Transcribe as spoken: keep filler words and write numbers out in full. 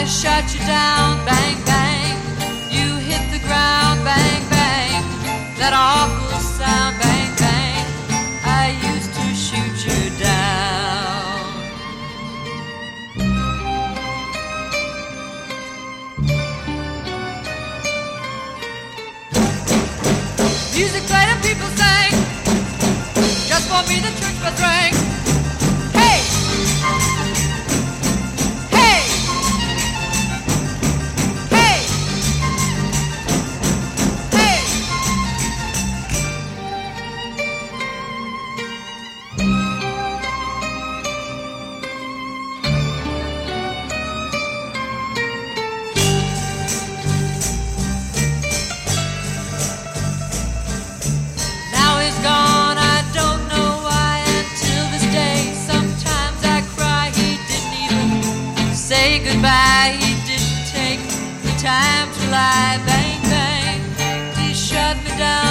shut you down, bang, bang. You hit the ground, bang, bang. That awful sound, bang, bang. I used to shoot you down. Music played and people sang. Just for me the church bells rang. Hey! Say goodbye, he didn't take the time to lie, bang, bang. He shut me down.